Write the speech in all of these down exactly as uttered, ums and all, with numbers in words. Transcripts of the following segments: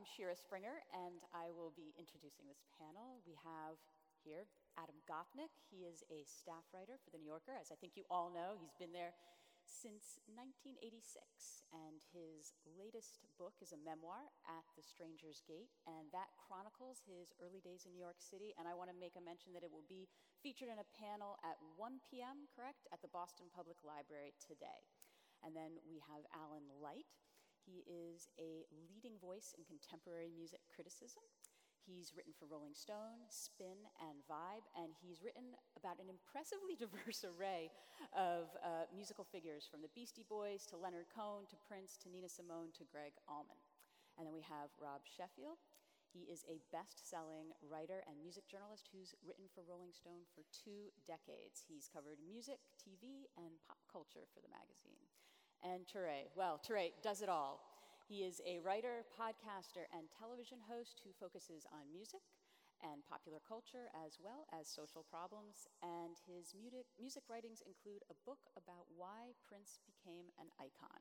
Shira Springer, and I will be introducing this panel. We have here Adam Gopnik. He is a staff writer for The New Yorker. As I think you all know, he's been there since nineteen eighty-six, and his latest book is a memoir, At the Stranger's Gate, and that chronicles his early days in New York City. And I want to make a mention that it will be featured in a panel at one p m, correct, at the Boston Public Library today. And then we have Alan Light. He is a leading voice in contemporary music criticism. He's written for Rolling Stone, Spin, and Vibe, and he's written about an impressively diverse array of uh, musical figures, from the Beastie Boys to Leonard Cohen to Prince to Nina Simone to Greg Allman. And then we have Rob Sheffield. He is a best-selling writer and music journalist who's written for Rolling Stone for two decades. He's covered music, T V, and pop culture for the magazine. And Touré, well, Touré does it all. He is a writer, podcaster, and television host who focuses on music and popular culture as well as social problems. And his music, music writings include a book about why Prince became an icon.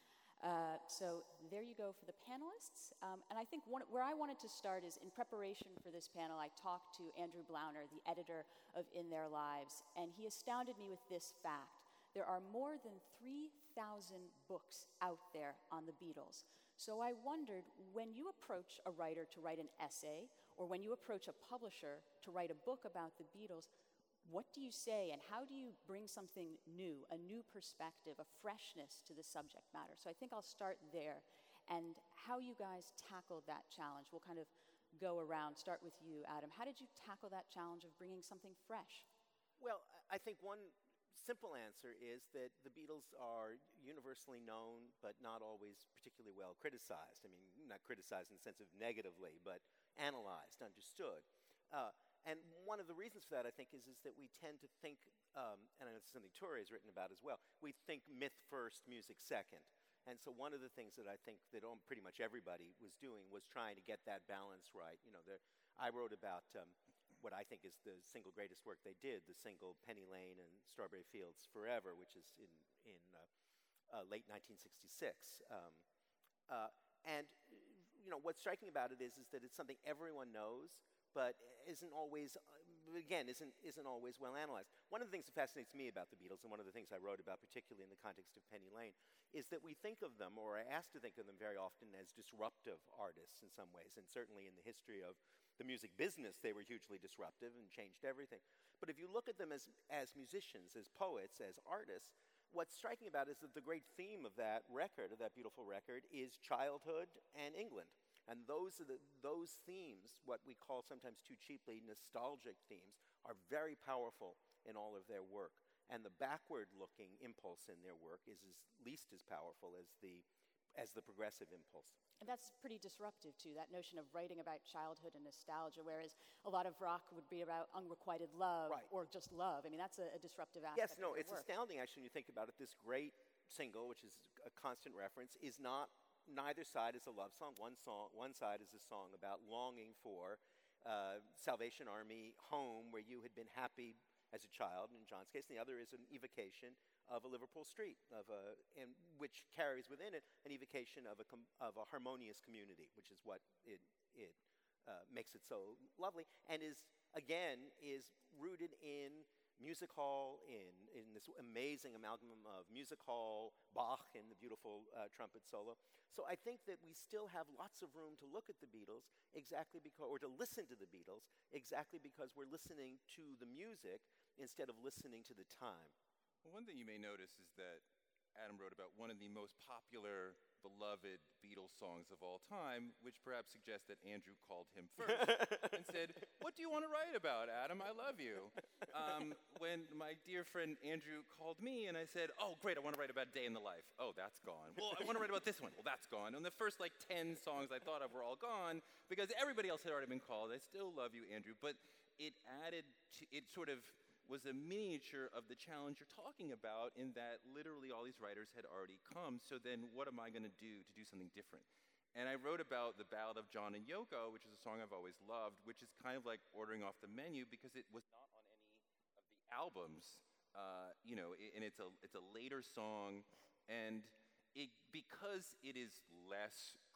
Uh, so there you go for the panelists. Um, and I think one, where I wanted to start is, in preparation for this panel, I talked to Andrew Blauner, the editor of In Their Lives, and he astounded me with this fact. There are more than three thousand books out there on the Beatles. So I wondered, when you approach a writer to write an essay, or when you approach a publisher to write a book about the Beatles, what do you say, and how do you bring something new, a new perspective, a freshness to the subject matter? So I think I'll start there, and how you guys tackled that challenge. We'll kind of go around. Start with you, Adam. How did you tackle that challenge of bringing something fresh? Well, I think one simple answer is that the Beatles are universally known, but not always particularly well criticized. I mean, not criticized in the sense of negatively, but analyzed, understood. Uh, and one of the reasons for that, I think, is, is that we tend to think, um, and I know this is something Touré has written about as well, we think myth first, music second. And so one of the things that I think that pretty much everybody was doing was trying to get that balance right. You know, there, I wrote about um, what I think is the single greatest work they did, the single Penny Lane and Strawberry Fields Forever, which is in, in uh, uh, late nineteen sixty-six. Um, uh, and, you know, what's striking about it is, is that it's something everyone knows, but isn't always, uh, again, isn't, isn't always well analyzed. One of the things that fascinates me about the Beatles, and one of the things I wrote about particularly in the context of Penny Lane, is that we think of them, or are asked to think of them very often, as disruptive artists in some ways, and certainly in the history of the music business, they were hugely disruptive and changed everything. But if you look at them as, as musicians, as poets, as artists, what's striking about it is that the great theme of that record, of that beautiful record, is childhood and England. And those, are the, those themes, what we call sometimes too cheaply nostalgic themes, are very powerful in all of their work. And the backward-looking impulse in their work is at least as powerful as the, as the progressive impulse. And that's pretty disruptive, too, that notion of writing about childhood and nostalgia, whereas a lot of rock would be about unrequited love, right, or just love. I mean, that's a, a disruptive aspect. Yes, no, of it's work. astounding, actually, when you think about it. This great single, which is a constant reference, is not, neither side is a love song. One song, one side is a song about longing for uh, Salvation Army home where you had been happy as a child, in John's case, and the other is an evocation of a Liverpool street, of a, and which carries within it an evocation of a, com, of a harmonious community, which is what it, it uh, makes it so lovely, and is, again, is rooted in music hall, in, in this amazing amalgam of music hall, Bach, and the beautiful uh, trumpet solo. So I think that we still have lots of room to look at the Beatles exactly because, or to listen to the Beatles exactly because we're listening to the music instead of listening to the time. Well, one thing you may notice is that Adam wrote about one of the most popular, beloved Beatles songs of all time, which perhaps suggests that Andrew called him first and said, "What do you want to write about, Adam? I love you." Um, when my dear friend Andrew called me and I said, "Oh, great, I want to write about Day in the Life." "Oh, that's gone." "Well, I want to write about this one." "Well, that's gone." And the first like ten songs I thought of were all gone because everybody else had already been called. I still love you, Andrew, but it added to, it sort of was a miniature of the challenge you're talking about, in that literally all these writers had already come. So then what am I going to do to do something different? And I wrote about the Ballad of John and Yoko, which is a song I've always loved, which is kind of like ordering off the menu because it was not on any of the albums, uh, you know, and it's a, it's a later song. And it, because it is less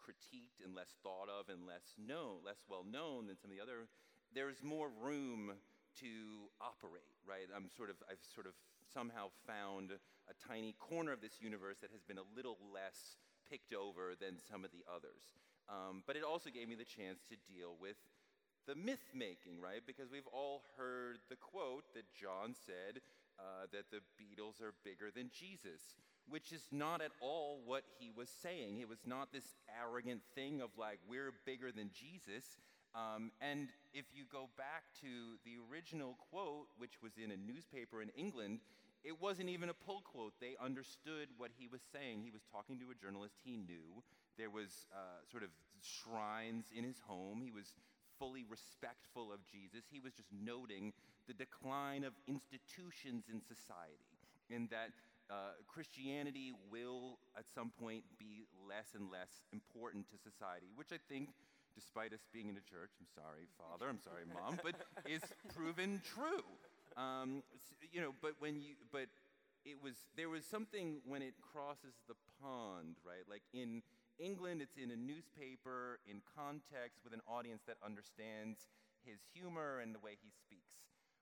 critiqued and less thought of and less known, less well known than some of the other, there's more room to operate, right? I'm sort of, I've sort of somehow found a tiny corner of this universe that has been a little less picked over than some of the others. Um, but it also gave me the chance to deal with the myth making, right? Because we've all heard the quote that John said uh, that the Beatles are bigger than Jesus, which is not at all what he was saying. It was not this arrogant thing of like, we're bigger than Jesus. Um, and if you go back to the original quote, which was in a newspaper in England, it wasn't even a pull quote. They understood what he was saying. He was talking to a journalist he knew. There was uh, sort of shrines in his home. He was fully respectful of Jesus. He was just noting the decline of institutions in society, and that uh, Christianity will at some point be less and less important to society, which I think, despite us being in a church, I'm sorry, Father, I'm sorry, Mom, but is proven true. Um, you know, but when you, but it was, there was something when it crosses the pond, right? Like in England, it's in a newspaper, in context, with an audience that understands his humor and the way he speaks.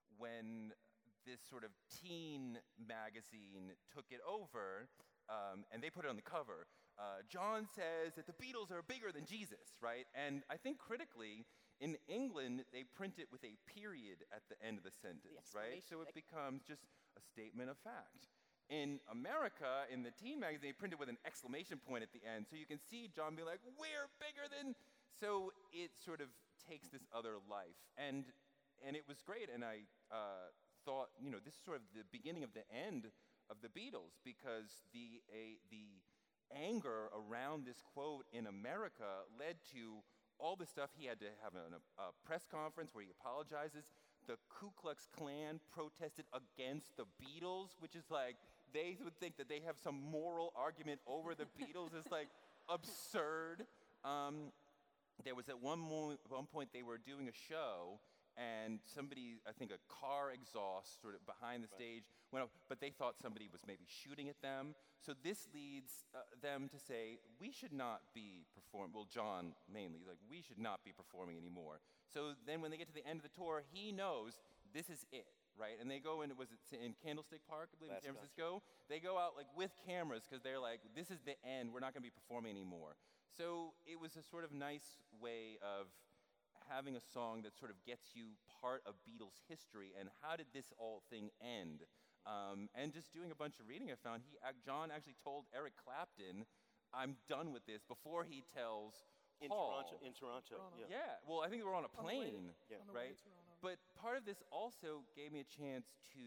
When this sort of teen magazine took it over, um, and they put it on the cover, uh, John says that the Beatles are bigger than Jesus, right? And I think critically, in England, they print it with a period at the end of the sentence, right? So it becomes just a statement of fact. In America, in the teen magazine, they print it with an exclamation point at the end, so you can see John be like, we're bigger than... So it sort of takes this other life, and and it was great, and I uh, thought, you know, this is sort of the beginning of the end of the Beatles, because the a, the anger around this quote in America led to all the stuff. He had to have a, a press conference where he apologizes. The Ku Klux Klan protested against the Beatles, which is like, they would think that they have some moral argument over the Beatles. It's like absurd. Um, there was at one, mo- one point they were doing a show, and somebody, I think a car exhaust sort of behind the stage went up, but they thought somebody was maybe shooting at them. So this leads uh, them to say, we should not be performing, well, John mainly, like, we should not be performing anymore. So then when they get to the end of the tour, he knows this is it, right? And they go in, was it in Candlestick Park, I believe, in San Francisco? They go out like with cameras because they're like, this is the end, we're not gonna be performing anymore. So it was a sort of nice way of having a song that sort of gets you part of Beatles history, and how did this all thing end? Um, and just doing a bunch of reading, I found he, uh, John actually told Eric Clapton, I'm done with this, before he tells in Paul. Toronto, in Toronto, yeah. Yeah, well, I think they were on a plane, Yeah. right? But part of this also gave me a chance to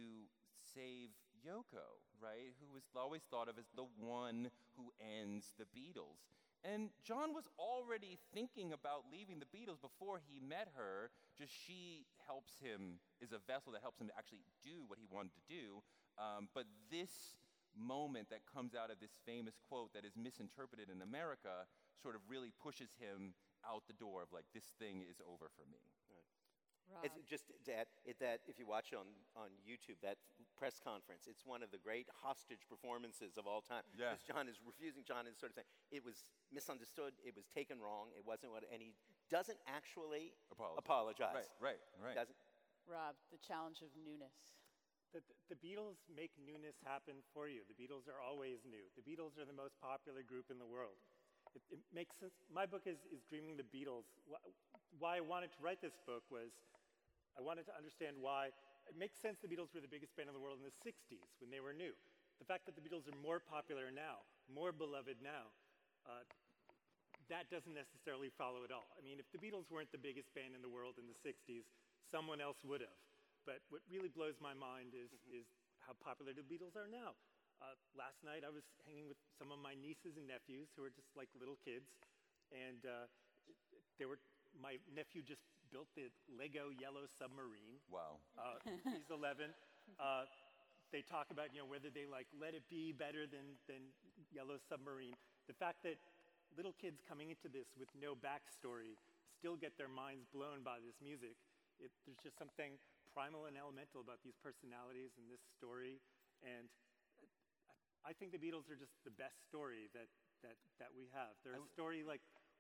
save Yoko, right? Who was always thought of as the one who ends the Beatles. And John was already thinking about leaving the Beatles before he met her, just she helps him, is a vessel that helps him to actually do what he wanted to do. Um, but this moment that comes out of this famous quote that is misinterpreted in America sort of really pushes him out the door of like, this thing is over for me. Rob. It's just that, it, that if you watch on, on YouTube, that press conference, it's one of the great hostage performances of all time. Yeah. Because John is refusing, John is sort of saying, it was misunderstood, it was taken wrong, it wasn't what, and he doesn't actually Apologize. apologize. Right, right, right. Doesn't, Rob, the challenge of newness. The, the Beatles make newness happen for you. The Beatles are always new. The Beatles are the most popular group in the world. It, it makes sense. My book is, is Dreaming the Beatles. Why I wanted to write this book was I wanted to understand why it makes sense the Beatles were the biggest band in the world in the sixties when they were new. The fact that the Beatles are more popular now, more beloved now, uh, that doesn't necessarily follow at all. I mean, if the Beatles weren't the biggest band in the world in the sixties, someone else would have. But what really blows my mind is, mm-hmm. is how popular the Beatles are now. Uh, last night I was hanging with some of my nieces and nephews who are just like little kids, and uh, they were, my nephew just built the Lego Yellow Submarine. Wow. Uh, he's eleven. Uh, they talk about, you know, whether they like Let It Be better than, than Yellow Submarine. The fact that little kids coming into this with no backstory still get their minds blown by this music, it, there's just something primal and elemental about these personalities and this story. And I think the Beatles are just the best story that, that, that we have. They're a story like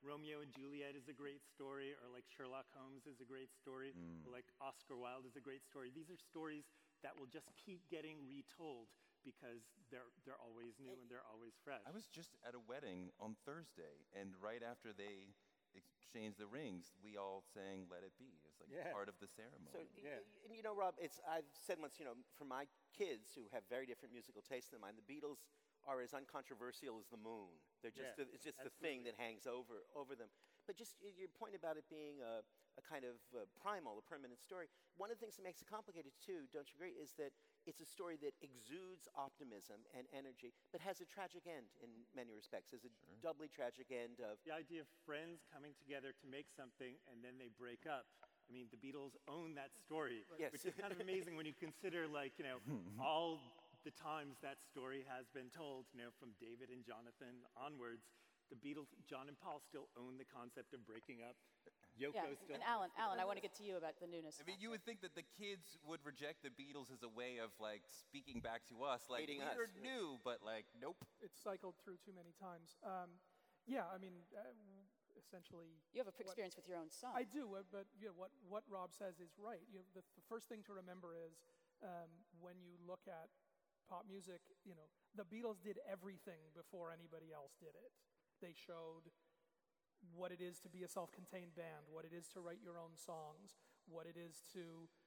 Romeo and Juliet is a great story, or like Sherlock Holmes is a great story, Mm. or like Oscar Wilde is a great story. These are stories that will just keep getting retold because they're they're always new and they're always fresh. I was just at a wedding on Thursday, and right after they exchanged the rings, we all sang "Let It Be." It's like Yeah. part of the ceremony. So, y- Yeah. y- and you know, Rob, it's I've said once, you know, for my kids who have very different musical tastes than mine, the Beatles are as uncontroversial as the moon. They're just Yeah, the, it's just the thing that hangs over over them. But just y- your point about it being a, a kind of uh, primal, a permanent story. One of the things that makes it complicated too, don't you agree, is that it's a story that exudes optimism and energy, but has a tragic end in many respects. There's a doubly tragic end of The idea of friends coming together to make something and then they break up. I mean, the Beatles own that story, Yes. which is kind of amazing when you consider, like, you know, all the times that story has been told, you know, from David and Jonathan onwards. The Beatles, John and Paul, still own the concept of breaking up. Yoko Yeah, still. and Alan, Alan, I want to get to you about the newness. I mean, you would think that the kids would reject the Beatles as a way of like speaking back to us, like Hating we're us. new, but like nope. It's cycled through too many times. Um, yeah, I mean, uh, essentially, You have a what- experience with your own son. I do, uh, but you know, what, what Rob says is right. You know, the, the first thing to remember is um, when you look at pop music, you know, the Beatles did everything before anybody else did it. They showed what it is to be a self-contained band, what it is to write your own songs, what it is to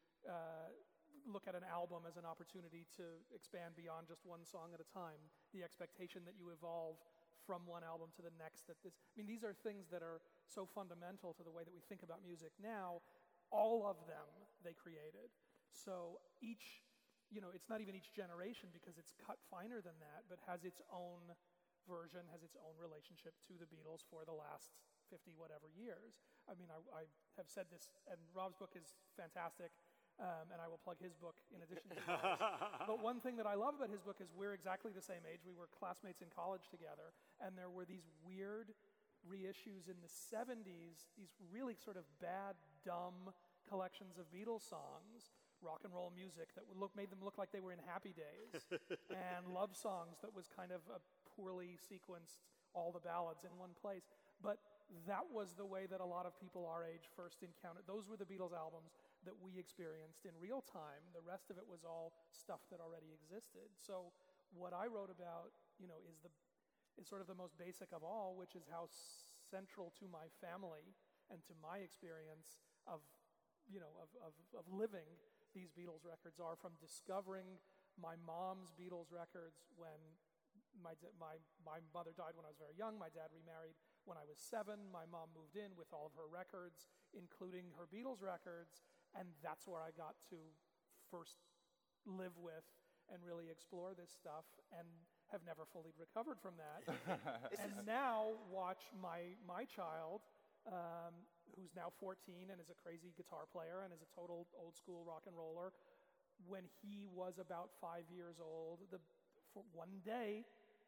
uh, look at an album as an opportunity to expand beyond just one song at a time, the expectation that you evolve from one album to the next. That this, I mean, these are things that are so fundamental to the way that we think about music now. All of them they created. So each, you know, it's not even each generation because it's cut finer than that, but has its own version, has its own relationship to the Beatles for the last fifty whatever years. I mean, I, I have said this, and Rob's book is fantastic, um, and I will plug his book in addition to yours. But one thing that I love about his book is we're exactly the same age. We were classmates in college together, and there were these weird reissues in the seventies, these really sort of bad, dumb collections of Beatles songs, rock and roll music that would look, made them look like they were in Happy Days, and love songs that was kind of a poorly sequenced, all the ballads in one place. But that was the way that a lot of people our age first encountered. Those were the Beatles albums that we experienced in real time. The rest of it was all stuff that already existed. So what I wrote about, you know, is the is sort of the most basic of all, which is how central to my family and to my experience of, you know, of, of, of living these Beatles records are, from discovering my mom's Beatles records when my, my, my mother died when I was very young. My dad remarried when I was seven. My mom moved in with all of her records, including her Beatles records, and that's where I got to first live with and really explore this stuff, and have never fully recovered from that. And now watch my, my child, um, who's now fourteen and is a crazy guitar player and is a total old school rock and roller. When he was about five years old, the, for one day,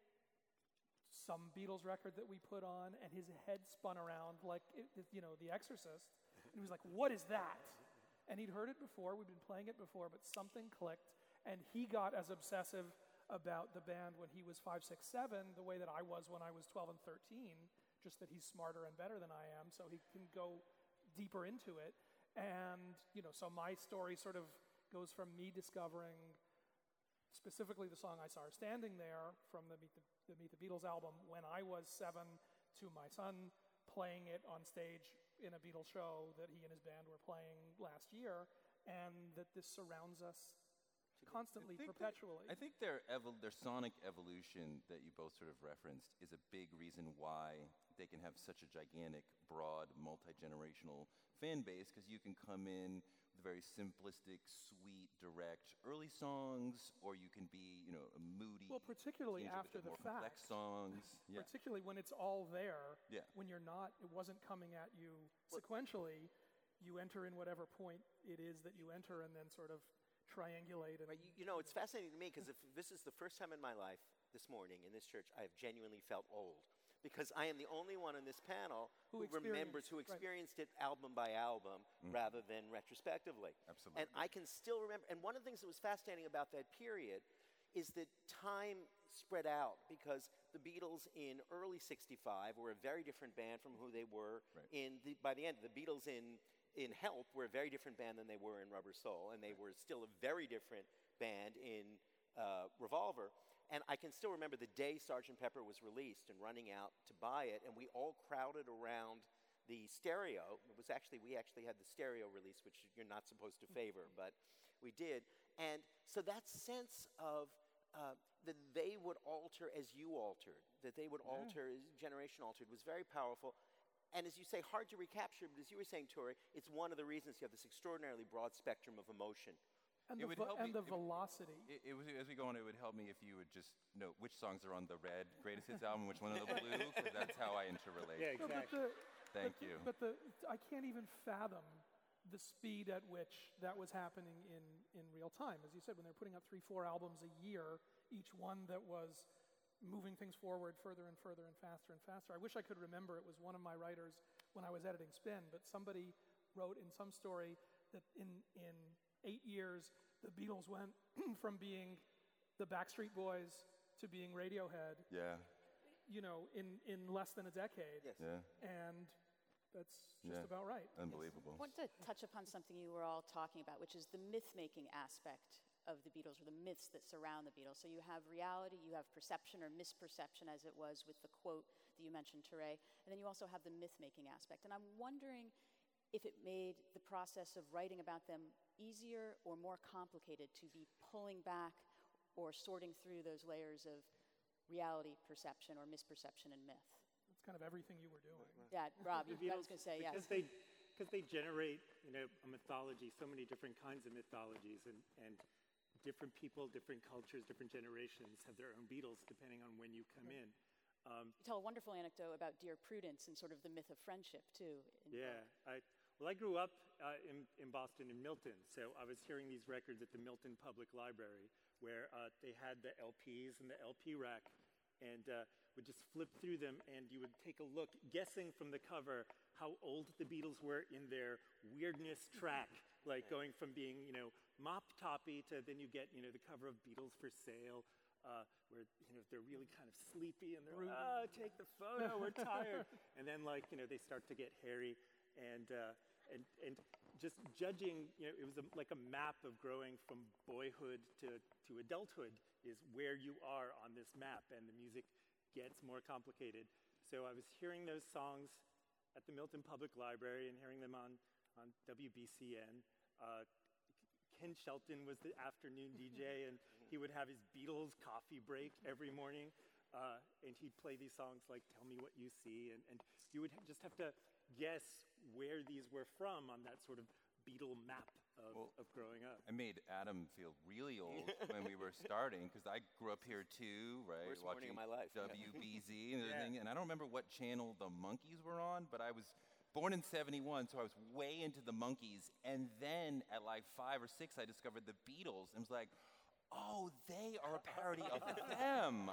some Beatles record that we put on, and his head spun around like, it, it, you know, The Exorcist. And he was like, "What is that?" And he'd heard it before, we'd been playing it before, but something clicked, and he got as obsessive about the band when he was five, six, seven, the way that I was when I was twelve and thirteen, just that he's smarter and better than I am, so he can go deeper into it. And, you know, so my story sort of goes from me discovering specifically the song I Saw Her Standing There from the Meet the, the Meet the Beatles album when I was seven, to my son playing it on stage in a Beatles show that he and his band were playing last year, and that this surrounds us constantly, I think perpetually. Their, I think their evol- their sonic evolution that you both sort of referenced is a big reason why they can have such a gigantic, broad, multi-generational fan base, because you can come in with very simplistic, sweet, direct early songs, or you can be, you know, a moody, Well, particularly change it after with the more complex fact. songs. Yeah. Particularly when it's all there, Yeah. when you're not, it wasn't coming at you sequentially, you enter in whatever point it is that you enter and then sort of triangulate. And Right, you, you know, it's fascinating to me because if this is the first time in my life this morning in this church, I have genuinely felt old. Because I am the only one on this panel Who who, remembers, experienced, who right. experienced it album by album rather than retrospectively. Absolutely. And I can still remember, and one of the things that was fascinating about that period is that time spread out because the Beatles in early sixty-five were a very different band from who they were Right. in the, by the end. The Beatles in, in Help were a very different band than they were in Rubber Soul, and they were still a very different band in uh, Revolver. And I can still remember the day Sergeant Pepper was released and running out to buy it, and we all crowded around the stereo. It was actually, we actually had the stereo release, which you're not supposed to favor, but we did. And so that sense of uh, that they would alter as you altered, that they would Yeah. alter as generation altered, was very powerful. And as you say, hard to recapture, but as you were saying, Tori, it's one of the reasons you have this extraordinarily broad spectrum of emotion. And It the, would vo- help and me- the it would- velocity. It, it was, as we go on, it would help me if you would just note which songs are on the red greatest hits album, which one on the blue, because that's how I interrelate. Yeah, No, but exactly. the, Thank but, you. But the I can't even fathom the speed at which that was happening in, in real time. As you said, when they're putting out three, four albums a year, each one that was moving things forward further and further and faster and faster. I wish I could remember. It was one of my writers when I was editing Spin, but somebody wrote in some story that in, in eight years, the Beatles went from being the Backstreet Boys to being Radiohead, Yeah, you know, in, in less than a decade. Yes. yeah, And that's just Yeah. about right. unbelievable. I want to touch upon something you were all talking about, which is the myth-making aspect of the Beatles, or the myths that surround the Beatles. So you have reality, you have perception or misperception, as it was with the quote that you mentioned, Teray, and then you also have the myth-making aspect. And I'm wondering if it made the process of writing about them easier or more complicated to be pulling back or sorting through those layers of reality, perception, or misperception and myth. It's kind of everything you were doing. Yeah, Rob, The you, I was Beatles, going to say, yes. because they because they generate, you know, a mythology, so many different kinds of mythologies, and and different people, different cultures, different generations have their own Beatles depending on when you come in. Um, You tell a wonderful anecdote about Dear Prudence and sort of the myth of friendship, too. in the yeah, book. I well, I grew up uh, in in Boston in Milton, so I was hearing these records at the Milton Public Library, where uh, they had the L Ps and the L P rack, and uh, would just flip through them, and you would take a look, guessing from the cover how old the Beatles were in their weirdness track, like going from being, you know, mop toppy to then you get, you know, the cover of Beatles for Sale, uh, where, you know, they're really kind of sleepy and they're, Brooding. oh, take the photo, we're tired. And then, like, you know, they start to get hairy, and uh, and and just judging, you know, it was a, like a map of growing from boyhood to, to adulthood is where you are on this map, and the music gets more complicated. So I was hearing those songs at the Milton Public Library and hearing them on, on W B C N. Uh, Ken Shelton was the afternoon D J, and he would have his Beatles coffee break every morning, uh, and he'd play these songs like Tell Me What You See, and, and you would just have to guess where these were from on that sort of Beatle map of, Well, of growing up. I made Adam feel really old when we were starting, because I grew up here too, right? Worst morning of my life. W B Z and Yeah. everything, and I don't remember what channel the Monkees were on, but I was born in seventy-one, so I was way into the Monkees, and then at like five or six, I discovered the Beatles, and was like, oh, they are a parody of them.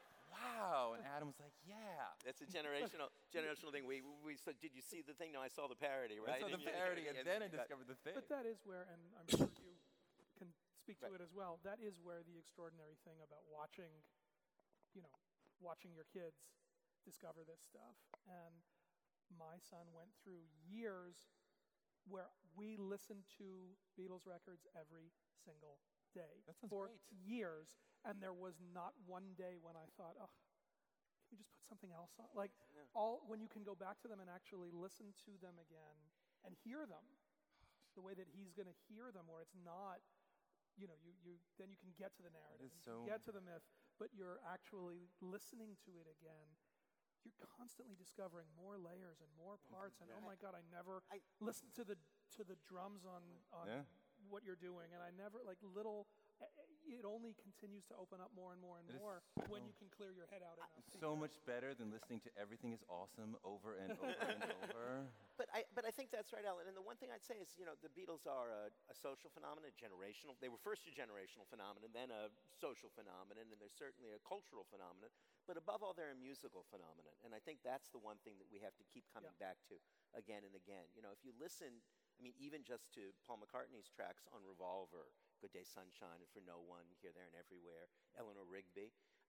Wow. And Adam was like, yeah. That's a generational generational thing. We, we said, did you see the thing? No, I saw the parody, I right? saw the And you- parody, and then I but- discovered the thing. But that is where, and I'm sure you can speak to Right. it as well, that is where the extraordinary thing about watching, you know, watching your kids discover this stuff. And my son went through years where we listened to Beatles records every single day. That sounds for great. years. And there was not one day when I thought, oh, can we just put something else on? Like, Yeah. all when you can go back to them and actually listen to them again and hear them the way that he's going to hear them, where it's not, you know, you, you then you can get to the narrative, is and you can so- get to the myth, but you're actually listening to it again. You're constantly discovering more layers and more parts, and oh my God, I never I- listened to the to the drums on on Yeah. what you're doing, and I never like little. It only continues to open up more and more and It is more when so- you can clear your head out enough. to So hear much it. better than listening to Everything is Awesome over and over and over. But I, but I think that's right, Alan. And the one thing I'd say is, you know, the Beatles are a, a social phenomenon, a generational. They were first a generational phenomenon, then a social phenomenon, and they're certainly a cultural phenomenon. But above all, they're a musical phenomenon. And I think that's the one thing that we have to keep coming Yeah. back to again and again. You know, if you listen, I mean, even just to Paul McCartney's tracks on Revolver, Good Day Sunshine, and For No One, Here, There, and Everywhere, Eleanor Rigby.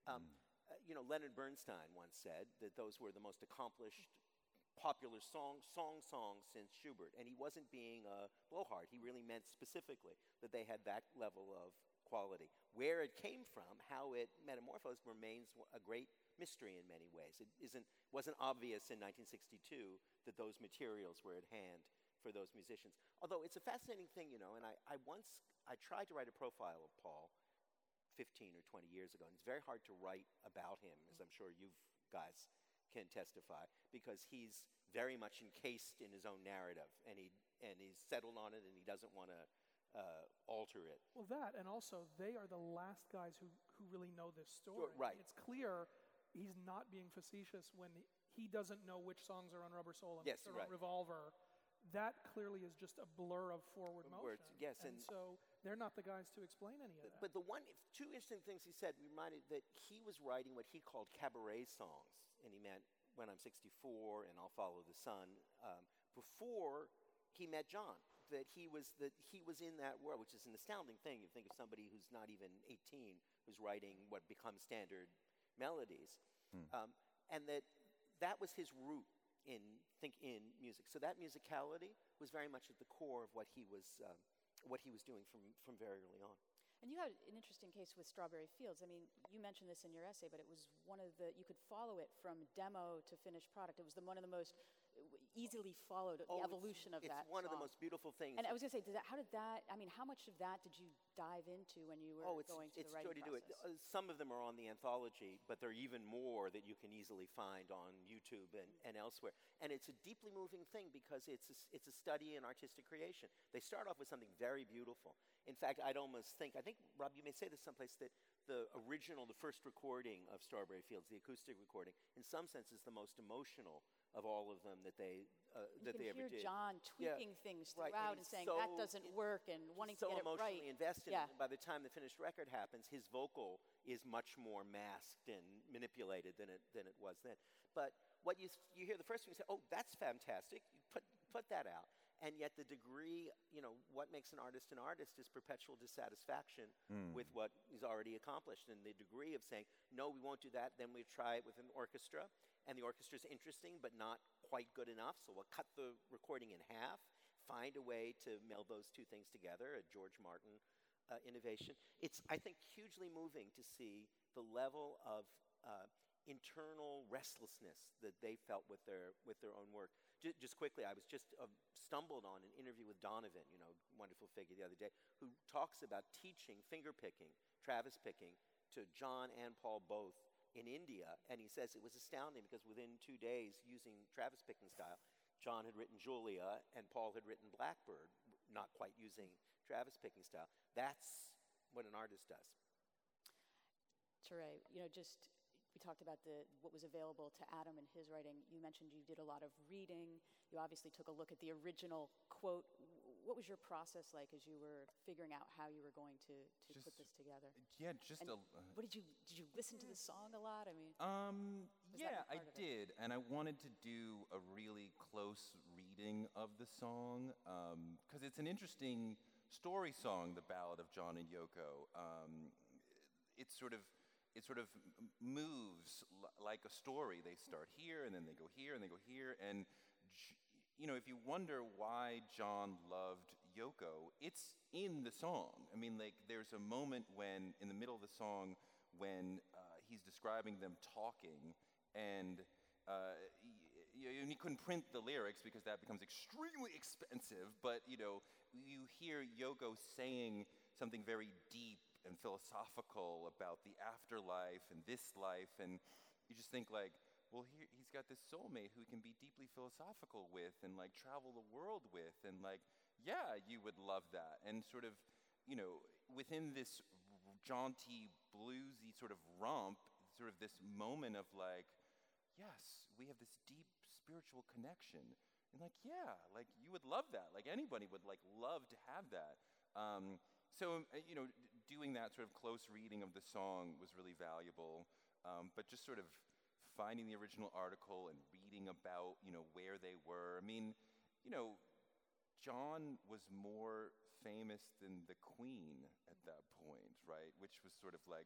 Um, uh, you know, Leonard Bernstein once said that those were the most accomplished popular song, song songs since Schubert, and he wasn't being a blowhard. He really meant specifically that they had that level of quality. Where it came from, how it metamorphosed, remains a great mystery in many ways. It isn't, wasn't obvious in nineteen sixty-two that those materials were at hand for those musicians. Although it's a fascinating thing, you know, and I, I once, I tried to write a profile of Paul fifteen or twenty years ago, and it's very hard to write about him, as I'm sure you guys can testify, because he's very much encased in his own narrative, and he and he's settled on it, and he doesn't want to uh, alter it. Well, that, and also they are the last guys who, who really know this story. Right. It's clear he's not being facetious when he doesn't know which songs are on Rubber Soul and Yes, which are right. on Revolver. That clearly is just a blur of forward motion. Words, yes, and, and- so they're not the guys to explain any of that. But the one, two interesting things he said reminded that he was writing what he called cabaret songs, and he meant When I'm sixty-four and I'll Follow the Sun, um, before he met John. That he was that he was in that world, which is an astounding thing. You think of somebody who's not even eighteen who's writing what become standard melodies, Hmm. um, and that that was his root in think in music. So that musicality was very much at the core of what he was um, what he was doing from from very early on. And you had an interesting case with Strawberry Fields. I mean, you mentioned this in your essay, but it was one of the, you could follow it from demo to finished product. It was the, one of the most easily followed, Oh, the it's- evolution of it's that one of the song. most beautiful things. And I was going to say, did that, how did that, I mean, how much of that did you dive into when you were Oh, it's, going through it's the joy writing to do it. process? Uh, Some of them are on the anthology, but there are even more that you can easily find on YouTube and, and elsewhere. And it's a deeply moving thing because it's a, s- it's a study in artistic creation. They start off with something very beautiful. In fact, I'd almost think, I think, Rob, you may say this someplace, that the original, the first recording of Strawberry Fields, the acoustic recording, in some sense is the most emotional of all of them that they, uh, You that can they ever hear did. John Yeah, tweaking things right, and throughout and, he's saying, so- that doesn't it- work, and wanting so to get it right. emotionally invested Yeah. in it. By the time the finished record happens, his vocal is much more masked and manipulated than it than it was then. But what you you hear the first thing, you say, "Oh, that's fantastic." You put put that out, and yet the degree, you know, what makes an artist an artist is perpetual dissatisfaction Hmm. with what is already accomplished, and the degree of saying, "No, we won't do that." Then we try it with an orchestra, and the orchestra's interesting but not quite good enough, so we'll cut the recording in half. Find a way to meld those two things together, a George Martin uh, innovation. It's, I think, hugely moving to see the level of uh, internal restlessness that they felt with their with their own work. J- just quickly, I was just uh, stumbled on an interview with Donovan, you know, wonderful figure the other day, who talks about teaching finger picking, Travis picking, to John and Paul both in India, and he says it was astounding because within two days, using Travis picking style, John had written Julia and Paul had written Blackbird, not quite using Travis picking style. That's what an artist does. Teray, you know, just we talked about the what was available to Adam in his writing. You mentioned you did a lot of reading. You obviously took a look at the original quote. What was your process like as you were figuring out how you were going to, to put Just- this together? Yeah, just And a. Uh, What did you did you listen to the song a lot? I mean, Um, Was that yeah, I part of it? did, and I wanted to do a really close reading of the song because it's an interesting story song, the Ballad of John and Yoko. Um, it's sort of it sort of m- moves l- like a story. They start here, and then they go here, and they go here, and J- you know, if you wonder why John loved Yoko, it's in the song. I mean, like, there's a moment when, in the middle of the song, when uh, he's describing them talking, and uh, y- y- and he couldn't print the lyrics because that becomes extremely expensive. But you know, you hear Yoko saying something very deep and philosophical about the afterlife and this life, and you just think like, well, here he's got this soulmate who he can be deeply philosophical with and like travel the world with, and like, yeah, you would love that, and sort of, you know, within this r- jaunty, bluesy sort of romp, sort of this moment of like, yes, we have this deep spiritual connection, and like, yeah, like you would love that, like anybody would like love to have that. Um, so uh, you know, d- doing that sort of close reading of the song was really valuable, um, but just sort of finding the original article and reading about, you know, where they were. I mean, you know, John was more famous than the Queen at that point, right? Which was sort of like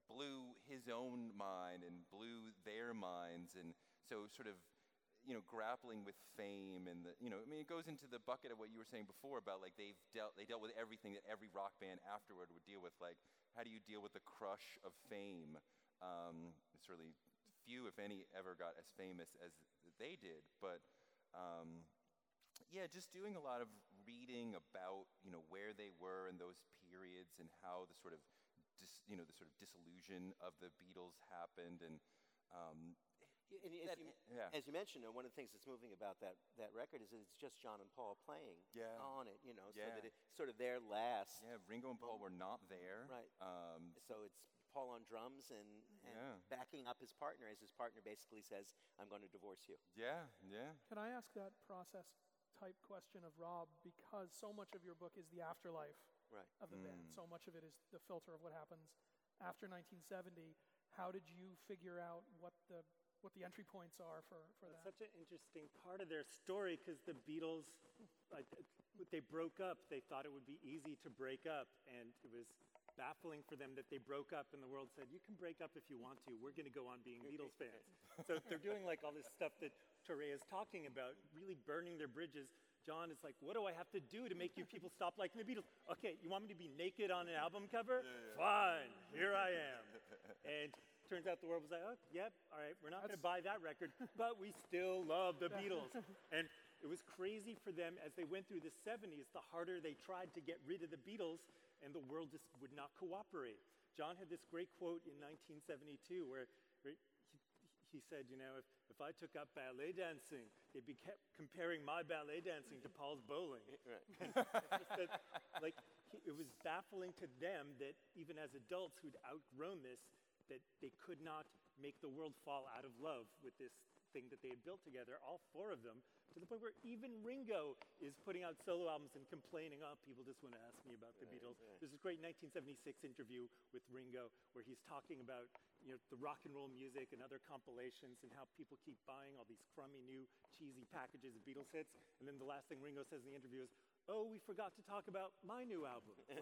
blew his own mind and blew their minds, and so sort of, you know, grappling with fame and the, you know, I mean, it goes into the bucket of what you were saying before about like they've dealt, they dealt with everything that every rock band afterward would deal with. Like, how do you deal with the crush of fame? Um, it's really few, if any, ever got as famous as they did. But um, yeah, just doing a lot of reading about, you know, where they were in those periods and how the sort of, dis, you know, the sort of dissolution of the Beatles happened, and um, And as, that, you, yeah. as you mentioned, uh, one of the things that's moving about that, that record is that it's just John and Paul playing Yeah. on it, you know, so Yeah. that it's sort of their last. Yeah, Ringo and Paul were not there. Right. Um, So it's Paul on drums and, and Yeah. backing up his partner as his partner basically says, I'm going to divorce you. yeah, yeah. Can I ask that process type question of Rob, because so much of your book is the afterlife Right. of the band. So much of it is the filter of what happens after nineteen seventy. How did you figure out what the what the entry points are for, for It's that? such an interesting part of their story because the Beatles, like, they broke up. They thought it would be easy to break up, and it was baffling for them that they broke up, and the world said, you can break up if you want to. We're going to go on being Beatles fans. So they're doing like all this stuff that Torre is talking about, really burning their bridges. John is like, what do I have to do to make you people stop liking the Beatles? Okay, you want me to be naked on an album cover? Yeah, yeah. Fine, here I am. And turns out the world was like, oh, yep, all right, we're not going to buy that record, but we still love the Beatles. And it was crazy for them as they went through the seventies, the harder they tried to get rid of the Beatles, and the world just would not cooperate. John had this great quote in nineteen seventy-two where, where he, he said, you know, if, if I took up ballet dancing, they'd be kept comparing my ballet dancing to Paul's bowling. Right. It's just that, like, he, it was baffling to them that even as adults who'd outgrown this, that they could not make the world fall out of love with this thing that they had built together, all four of them, to the point where even Ringo is putting out solo albums and complaining, oh, people just want to ask me about the Right, Beatles. right. There's this great nineteen seventy-six interview with Ringo where he's talking about, you know, the rock and roll music and other compilations and how people keep buying all these crummy new cheesy packages of Beatles hits. And then the last thing Ringo says in the interview is, oh, we forgot to talk about my new album. and,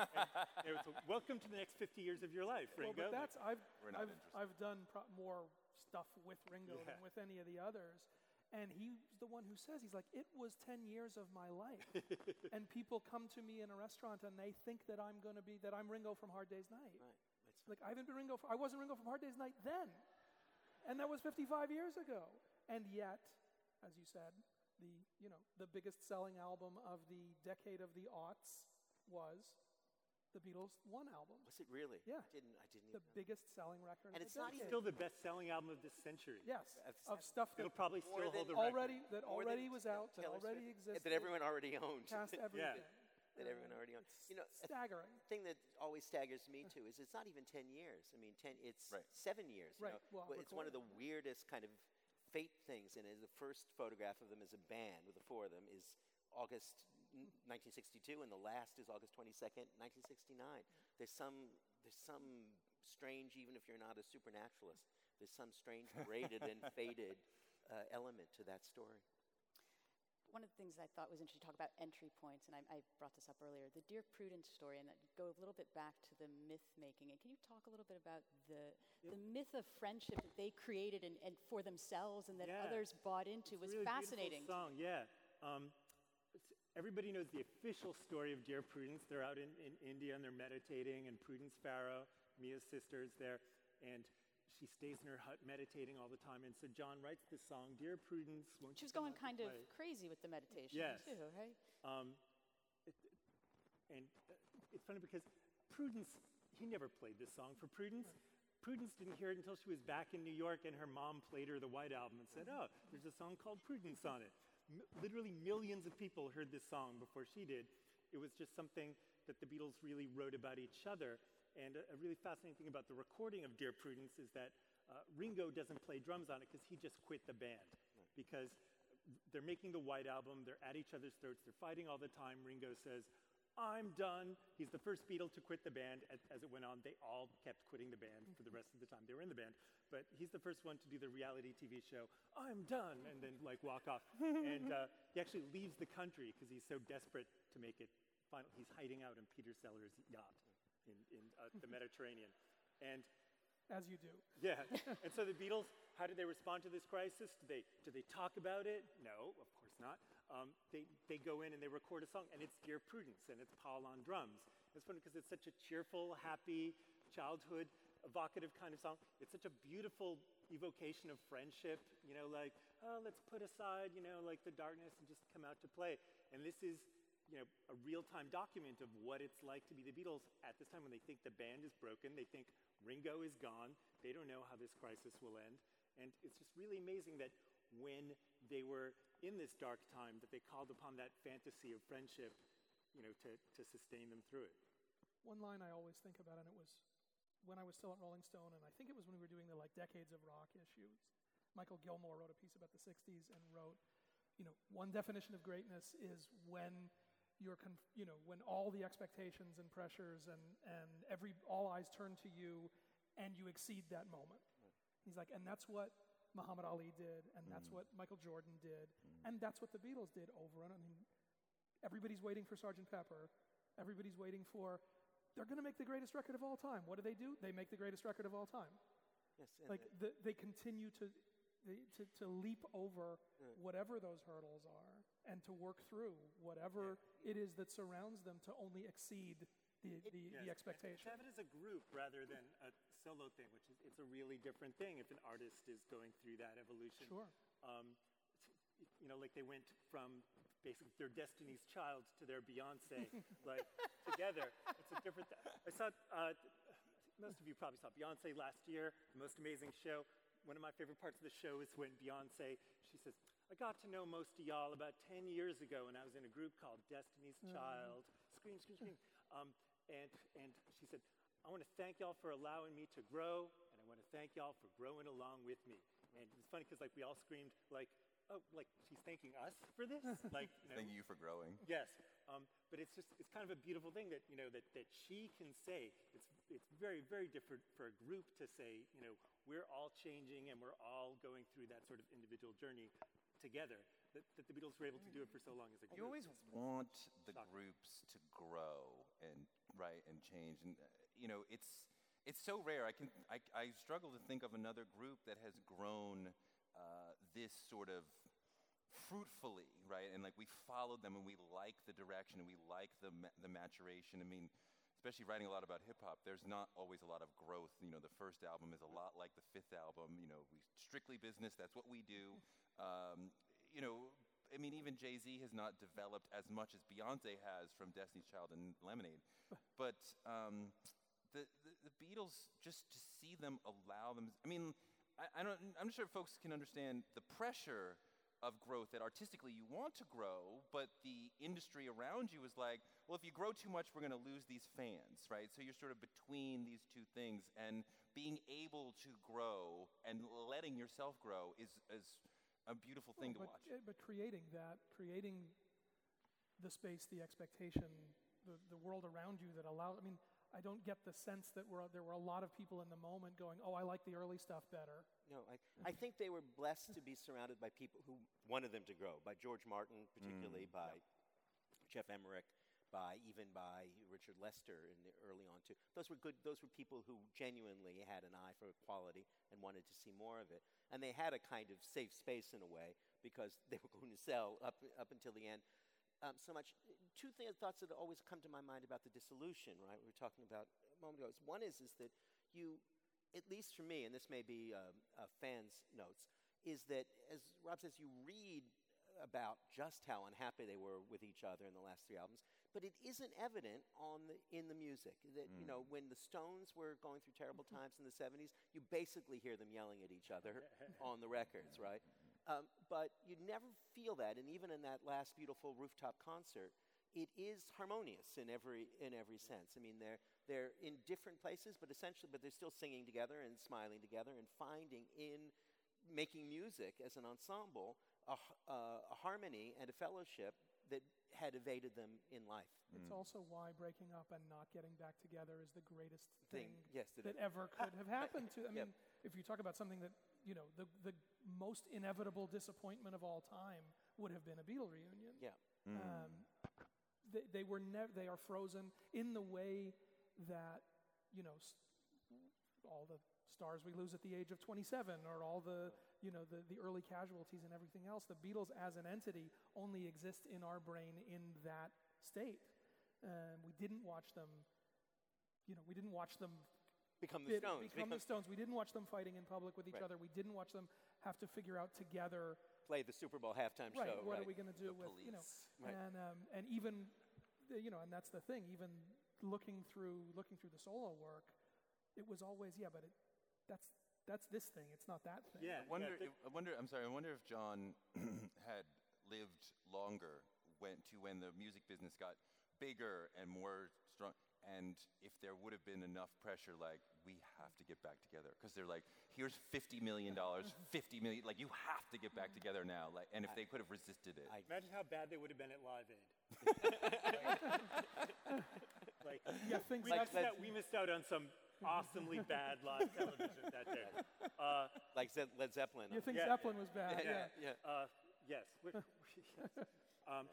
and it was, welcome to the next fifty years of your life, Well, Ringo. but that's I've We're not I've, interested. I've done pro- more stuff with Ringo Yeah. than with any of the others, and he's the one who says, he's like, it was ten years of my life, and people come to me in a restaurant and they think that I'm going to be that I'm Ringo from Hard Day's Night. Right. That's Like, I haven't been Ringo. For, I wasn't Ringo from Hard Day's Night then, and that was fifty-five years ago. And yet, as you said, the you know the biggest selling album of the decade of the aughts was the Beatles' One album. Was it really? Yeah. I didn't, I didn't The even know. biggest selling record. And of it's the not decade. even Still the best-selling album of this century. Yes, That's- of stuff that It'll probably More still hold than- the record. already that More already than was out, that Taylor already Swift. existed, That everyone already owned. past everything. that everyone already owned. You know, a Staggering. thing that always staggers me too is it's not even ten years. I mean, ten. It's Right. seven years. You Right, know? well, But it's one of the recorded. weirdest kind of fate things. And the first photograph of them as a band with the four of them is August n- nineteen sixty-two, and the last is August twenty-second, nineteen sixty-nine. There's some there's some strange, even if you're not a supernaturalist, there's some strange braided and faded uh, element to that story. One of the things I thought was interesting, talk about entry points, and I, I brought this up earlier, the Dear Prudence story, and that go a little bit back to the myth making. And can you talk a little bit about the the myth of friendship that they created and, and for themselves and that Yeah. others bought into It's a was really fascinating. beautiful song, yeah. Um, it's- everybody knows the official story of Dear Prudence. They're out in, in India and they're meditating, and Prudence Farrow, Mia's sister, is there, and she stays in her hut meditating all the time. And so John writes this song, Dear Prudence, won't She you was come going out to kind of play? crazy with the meditation Yes. too, right? Um, it, and uh, it's funny because Prudence, he never played this song for Prudence. Prudence didn't hear it until she was back in New York and her mom played her the White Album and said, oh, there's a song called Prudence on it. M- literally millions of people heard this song before she did. It was just something that the Beatles really wrote about each other. And a, a really fascinating thing about the recording of Dear Prudence is that uh, Ringo doesn't play drums on it because he just quit the band. Because they're making the White Album, they're at each other's throats, they're fighting all the time. Ringo says, I'm done. He's the first Beatle to quit the band. As, as it went on, they all kept quitting the band for the rest of the time they were in the band. But he's the first one to do the reality T V show, I'm done, and then like walk off. And uh, he actually leaves the country because he's so desperate to make it final. He's hiding out in Peter Sellers' yacht in, in uh, the Mediterranean. And As you do. yeah, and so the Beatles, how did they respond to this crisis? Did they, did they talk about it? No, of course not. Um, they, they go in and they record a song, and it's Dear Prudence, and it's Paul on drums. It's funny because it's such a cheerful, happy, childhood, evocative kind of song. It's such a beautiful evocation of friendship, you know, like, oh, let's put aside, you know, like the darkness and just come out to play. And this is, you know, a real-time document of what it's like to be the Beatles at this time when they think the band is broken, they think Ringo is gone, they don't know how this crisis will end. And it's just really amazing that when they were in this dark time, that they called upon that fantasy of friendship, you know, to, to sustain them through it. One line I always think about, and it was when I was still at Rolling Stone, and I think it was when we were doing the like Decades of Rock issues. Michael Gilmore wrote a piece about the sixties and wrote, you know, one definition of greatness is when you're, conf- you know, when all the expectations and pressures and, and every all eyes turn to you, and you exceed that moment. He's like, and that's what Muhammad Ali did, and that's Mm. what Michael Jordan did, and that's what the Beatles did over and I mean, everybody's waiting for Sergeant Pepper. Everybody's waiting for, they're going to make the greatest record of all time. What do they do? They make the greatest record of all time. Yes, and Like, the, they continue to, they, to, to leap over Yeah. whatever those hurdles are and to work through whatever it is that surrounds them to only exceed the, the, the Yes, expectation. To have it as a group rather than a solo thing, which is it's a really different thing if an artist is going through that evolution. Sure. Um, t- you know, like they went from basically their Destiny's Child to their Beyonce, like together. It's a different. Th- I saw. Uh, most of you probably saw Beyonce last year. The most amazing show. One of my favorite parts of the show is when Beyonce, she says, I got to know most of y'all about ten years ago when I was in a group called Destiny's Mm. Child. Scream, scream, scream. Um, and, and she said, I want to thank y'all for allowing me to grow, and I want to thank y'all for growing along with me. And it was funny because like we all screamed like, oh, like she's thanking us for this? Like, you know, Thank you for growing. yes. Um, but it's just, it's kind of a beautiful thing that, you know, that, that she can say. It's, it's very, very different for a group to say, you know, we're all changing and we're all going through that sort of individual journey together. That, that the Beatles were able to do it for so long as a group. You always It's- want the shocking. groups to grow and right and change, and uh, you know it's it's so rare. I can I, I struggle to think of another group that has grown uh, this sort of fruitfully, right? And like we followed them, and we like the direction, and we like the ma- the maturation. I mean, especially writing a lot about hip hop, there's not always a lot of growth. You know, the first album is a lot like the fifth album. You know, we strictly business. That's what we do. Um, you know, I mean, even Jay-Z has not developed as much as Beyonce has from Destiny's Child and Lemonade. But um, the, the the Beatles, just to see them allow them. I mean, I, I don't. I'm not sure if folks can understand the pressure of growth that artistically you want to grow, but the industry around you is like, well, if you grow too much, we're going to lose these fans, right? So you're sort of between these two things, and being able to grow and letting yourself grow is is a beautiful thing Well, to but, watch. uh, but creating that, creating the space, the expectation, the, the world around you that allows, I mean, I don't get the sense that we're, there were a lot of people in the moment going, oh, I like the early stuff better. No, I, I think they were blessed to be surrounded by people who wanted them to grow, by George Martin, particularly, by Jeff Emmerich, by even by Richard Lester in the early on too. Those were good. Those were people who genuinely had an eye for quality and wanted to see more of it. And they had a kind of safe space in a way because they were going to sell up up until the end. Um, so much. Two th- thoughts that always come to my mind about the dissolution. Right, we were talking about a moment ago. One is is that you, at least for me, and this may be um, uh, fans' notes, is that as Rob says, you read about just how unhappy they were with each other in the last three albums, but it isn't evident on the, in the music. That you know, when the Stones were going through terrible times in the seventies, you basically hear them yelling at each other on the records, right? Um, but you never feel that, and even in that last beautiful rooftop concert, it is harmonious in every in every sense. I mean, they're they're in different places, but essentially, but they're still singing together and smiling together and finding in making music as an ensemble a, h- uh, a harmony and a fellowship that had evaded them in life. It's also why breaking up and not getting back together is the greatest Thing, thing, yes, that that it- ever could have happened to. I Yep. mean, if you talk about something that, you know, the, the most inevitable disappointment of all time would have been a Beatle reunion. Yeah. Um, they, they were never, they are frozen in the way that, you know, s- all the stars we lose at the age of twenty-seven, or all the, you know, the, the early casualties and everything else. The Beatles as an entity only exist in our brain in that state. Um, we didn't watch them, you know, we didn't watch them Become the bit- Stones. become the Stones. We didn't watch them fighting in public with each Right. other. We didn't watch them have to figure out together, Play the Super Bowl halftime right, show. what right. are we going to do The with, you know, Police. Right. and um, and even, uh, you know, and that's the thing, even looking through looking through the solo work, it was always, yeah, but it, that's that's this thing, it's not that thing. Yeah, I wonder, yeah, if, I wonder, I'm sorry, I wonder if John had lived longer when, to when the music business got bigger and more strong, and if there would have been enough pressure, like, we have to get back together. Because they're like, here's fifty million dollars, fifty million, like, you have to get back together now. Like, and if they could have resisted it. I- Imagine how bad they would have been at Live Aid. like, Yeah, things we, Like, missed let's- out, we missed out on some awesomely bad live television that day. Uh, Like Ze- Led Zeppelin. you think Yeah. Zeppelin was bad, yeah. yeah. Uh, yes. We're, yes. Um,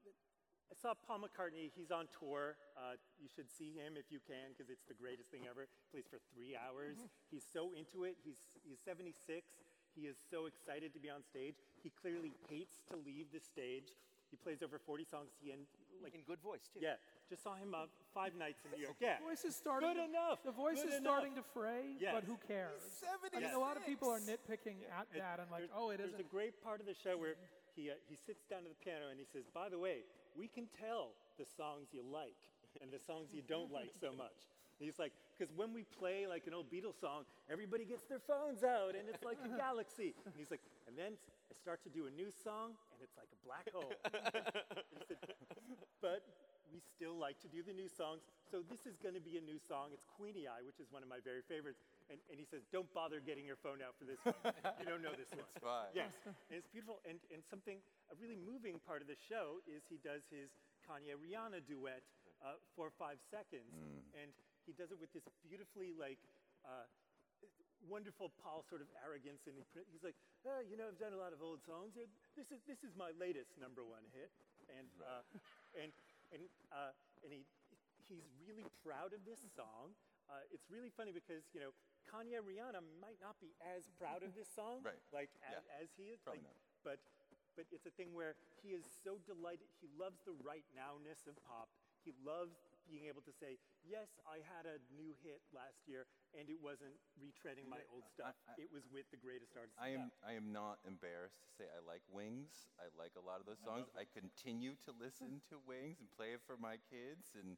I saw Paul McCartney. He's on tour. Uh, you should see him if you can, because it's the greatest thing ever. Plays for three hours. He's so into it. He's he's seventy-six. He is so excited to be on stage. He clearly hates to leave the stage. He plays over forty songs. He end, like In good voice, too. yeah. Just saw him uh, five nights in New York. Yeah. The voice is starting. Good to, enough. The voice Good is enough. starting to fray, Yes. but who cares? I mean, Yes. a lot of people are nitpicking at that and like, There's- oh, it There's isn't. a great part of the show where he uh, he sits down to the piano and he says, "By the way, we can tell the songs you like and the songs you don't like so much." And he's like, because when we play like an old Beatles song, everybody gets their phones out and it's like a galaxy. And he's like, and then I start to do a new song and it's like a black hole. He said, but we still like to do the new songs. So this is going to be a new song. It's Queenie Eye, which is one of my very favorites. And, and he says, don't bother getting your phone out for this one. You don't know this one. It's fine. Yes, and it's beautiful. And, and something, a really moving part of the show is he does his Kanye-Rihanna duet uh, for five seconds. And he does it with this beautifully, like, uh, wonderful Paul sort of arrogance. And he, pr- he's like, oh, you know, I've done a lot of old songs. Uh, This is, this is my latest number one hit. And, uh, and, and, uh, and he, he's really proud of this song. Uh, it's really funny because, you know, Kanye Rihanna might not be as proud of this song, Right. like Yeah. as, as he is. Probably like, not. But, but it's a thing where he is so delighted. He loves the right nowness of pop. He loves being able to say, yes, I had a new hit last year, and it wasn't retreading my old stuff. I- It was with the greatest artists. I am, now. I am not embarrassed to say I like Wings. I like a lot of those songs. I continue to listen to Wings and play it for my kids, and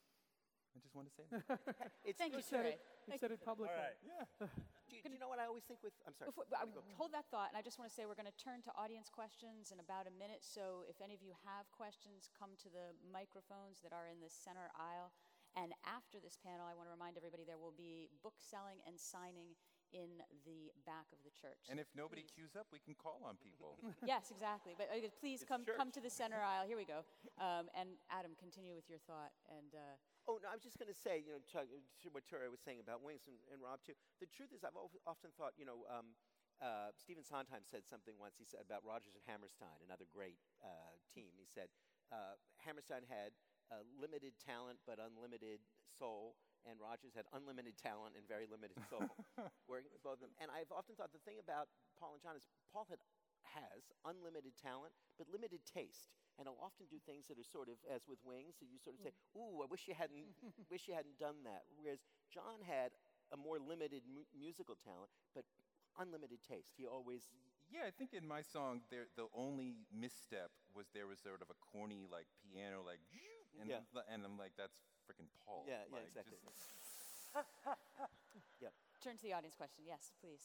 I just want to say that. It's, Thank you, He said Ture. it, he said it publicly. All right. do, you- do you know what I always think with, I'm sorry. Before, I, hold that thought, and I just want to say we're going to turn to audience questions in about a minute. So if any of you have questions, come to the microphones that are in the center aisle. And after this panel, I want to remind everybody there will be book selling and signing in the back of the church. And if nobody Please. queues up, we can call on people. Yes, exactly. But uh, please It's come church. come to the center aisle. Here we go. Um, and Adam, continue with your thought. And uh, Oh, no, I was just going to say, you know, to, to what Ture was saying about Wings and, and Rob, too. The truth is, I've al- often thought, you know, um, uh, Stephen Sondheim said something once. He said about Rodgers and Hammerstein, another great uh, team. He said uh, Hammerstein had uh, limited talent but unlimited soul, and Rodgers had unlimited talent and very limited soul, working with both of them. And I've often thought the thing about Paul and John is Paul had has unlimited talent but limited taste. And he'll often do things that are sort of, as with Wings, so you sort of say, ooh, I wish you hadn't, wish you hadn't done that. Whereas John had a more limited mu- musical talent, but unlimited taste. He always, Yeah, I think in my song, there, the only misstep was there was sort of a corny, like, piano, like, and, Yeah. I'm, and I'm like, that's freaking Paul. yeah, yeah, Like, exactly. just- turn to the audience question. Yes, please.